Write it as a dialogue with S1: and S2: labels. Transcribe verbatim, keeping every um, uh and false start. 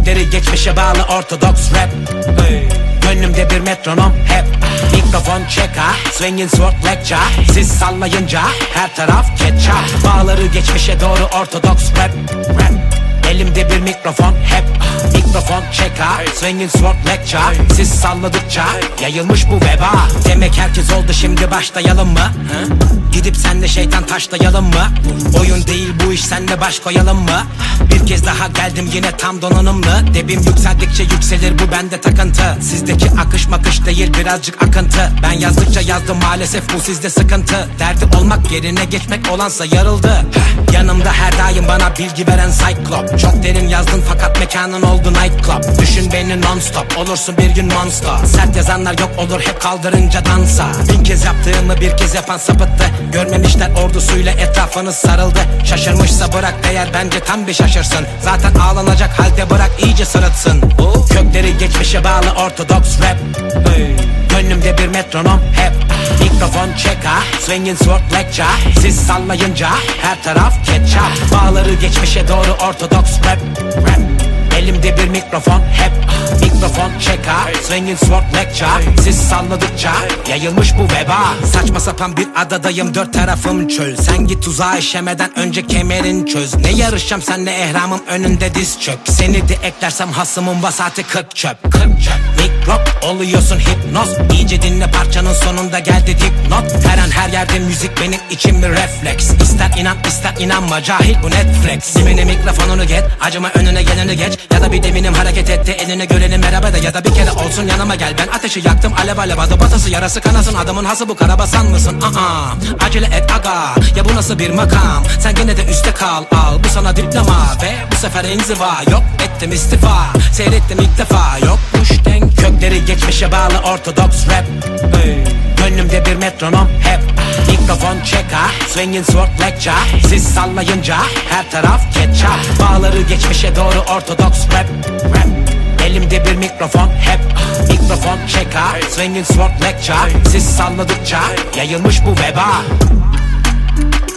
S1: Kökleri geçmişe bağlı ortodoks rap. Gönlümde bir metronom hep. Mikrofon çeka, swinging sword lecture. Siz sallayınca her taraf ketça. Bağları geçmişe doğru ortodoks rap, rap. Elimde bir mikrofon hep. Mikrofon çeka, swinging sword lecture. Siz salladıkça yayılmış bu veba. Demek herkes oldu, şimdi başlayalım mı? Hı? Gidip senle şeytan taşlayalım mı? Oyun değil bu iş, senle baş koyalım mı? Bir kez daha geldim yine tam donanımlı. Debim yükseldikçe yükselir, bu bende takıntı. Sizdeki akış makış değil, birazcık akıntı. Ben yazdıkça yazdım, maalesef bu sizde sıkıntı. Derdi olmak yerine geçmek olansa yarıldı. Yanımda her daim bana bilgi veren Cyclop. Çok derin yazdın fakat mekanın oldu nightclub. Düşün beni non stop, olursun bir gün monster. Sert yazanlar yok olur hep kaldırınca dansa. Bin kez yaptığımı bir kez yapan sapıttı. Görmemişler ordusuyla etrafınız sarıldı. Şaşırmışsa bırak değer, bence tam bir şaşırsın. Zaten ağlanacak halde bırak iyice sırıtsın. Kökleri geçmişe bağlı ortodoks rap. Gönlümde bir metronom hep. Mikrofon çeka, swinging sword lecture. Siz sallayınca her taraf ketça. Bağları geçmişe doğru ortodoks rap, rap. Elimde bir mikrofon hep. Mikrofon çeka, swinging sword lecture. Siz salladıkça yayılmış bu veba. Saçma sapan bir adadayım, dört tarafım çöl. Sen git tuzağa işemeden önce kemerin çöz. Ne yarışacağım senle, ehramım önünde diz çök. Seni de eklersem hasımın vasatı kırk çöp, kırk çöp. Mikrop oluyorsun hipnoz. İyice dinle, parçanın sonunda geldi dipnot. Her an her yerde müzik benim için bir refleks. İster inan ister inanma, cahil bu Netflix. Dimine mikrofonunu get, acıma önüne geleni geç. Ya da bir deminim hareket etti, eline göreni merhaba de. Ya da bir kere olsun yanıma gel, ben ateşi yaktım, alev alev adı batası yarası kanasın. Adamın hası bu, karabasan mısın? Aa, acele et aga, ya bu nasıl bir makam? Sen gene de üstte kal, al bu sana diploma. Ve bu sefer inziva, yok ettim istifa. Seyrettim ilk defa, yokmuş denk. Kökleri geçmişe bağlı ortodoks rap. Gönlümde bir metronom hep. Mikrofon çeka, swinging sword lecture. Siz sallayınca her taraf ketça. Bağları geçmişe doğru ortodoks rap, rap. Elimde bir mikrofon hep. Mikrofon çeka, swinging sword lecture. Siz salladıkça yayılmış bu veba.